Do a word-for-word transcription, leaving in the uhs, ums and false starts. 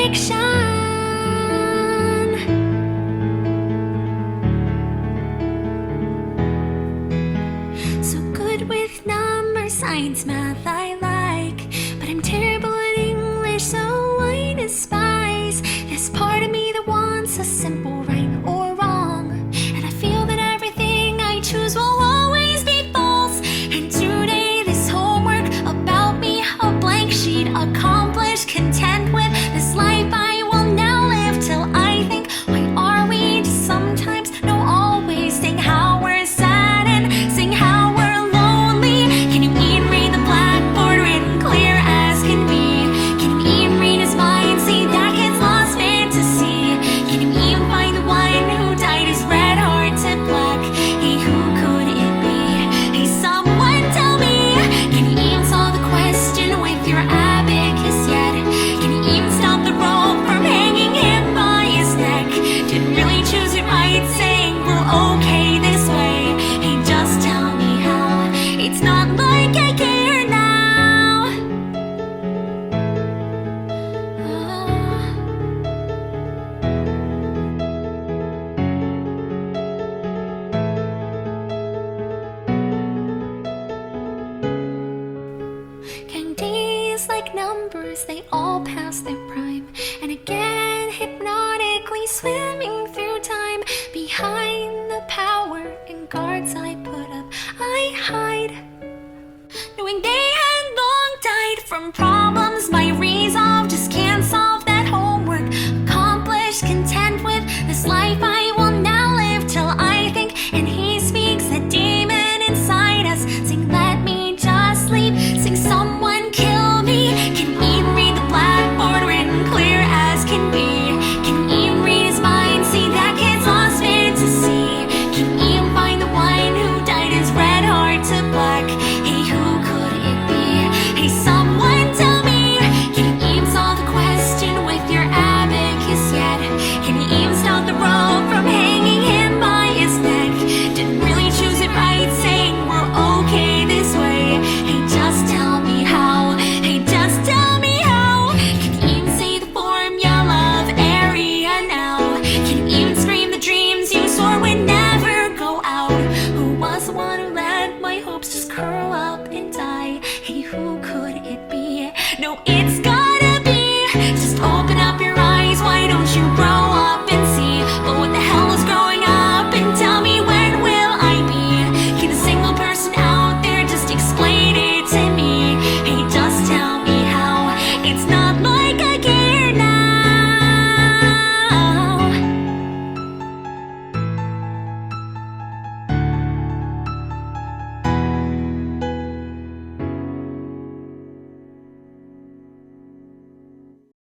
addiction. So good with numbers, science, math I like, but I'm terrible at English, so I despise this part of me that wants a simple right or wrong. And I feel that everything I choose will always be false. And today this homework about me, a blank sheet, accomplished, content with this life I will now live till I think, why are we just sometimes, no always, sing how we're sad and sing how we're lonely. Can you even read the blackboard written clear as can be? Can you even read his mind, see that kid's lost fantasy? Can you even find the one who dyed his red heart to black? Hey, who could it be? Hey, someone tell me. Can you even solve the question with your abacus yet? Can you even stop the rope from hanging him by his neck? Didn't really choose it right, saying we're okay this way. Hey, just tell me how. It's not like I care now. Ah. Can days like numbers, they all pass their prime, and again hypnotically swimming through time. Behind the power and guards I put up, I hide, knowing they had long died from problems my